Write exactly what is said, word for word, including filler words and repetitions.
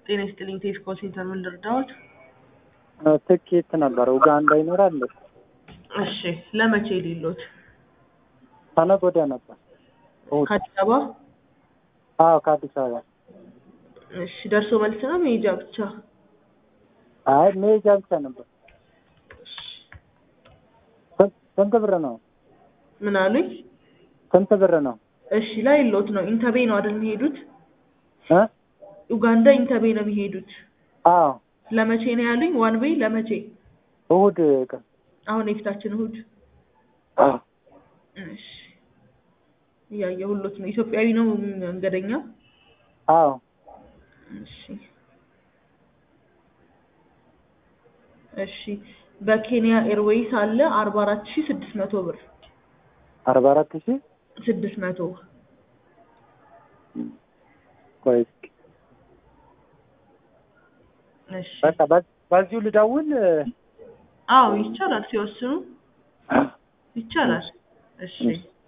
ጤና ይስጥልኝ ቴስኮ ሴንተር ምን ልርዳዎት? ትኬት ነበር ኡጋንዳ ይኖራል። እሺ ለመቼ ሊሎት? ከነገ ወዲያ ነበር። ከአዲስ አበባ? አዎ ከአዲስ አበባ። እሺ ደርሶ መልስ ነው መሄጃ ብቻ? አይ መሄጃ ብቻ ነበር። ስንት ብር ነው? ምን አሉኝ? ስንት ብር ነው? እሺ ላይ ሎት ነው ኢንተቤ ነው አይደል የሚሄዱት? እ ኡጋንዳ ኢንተቤ ነው የሚሄዱት? አዎ። ለመቼ ነው ያሉኝ? ዋን ዌይ ለመቼ? እሑድ ቀን። አሁን የፊታችን እሑድ? አዎ። እሺ ያየሁሎት ነው። ኢትዮጵያዊ ነው መንገደኛ? አዎ። እሺ እሺ በኬንያ ኤርዌይስ አለ አርባ አራት ሺህ ስድስት መቶ ብር። አርባ አራት ሺህ ስድስት መቶ ቆይ እሺ በቃ በዚሁ ልደውል? አዎ ይቻላል ሲወስኑ ይቻላል። እሺ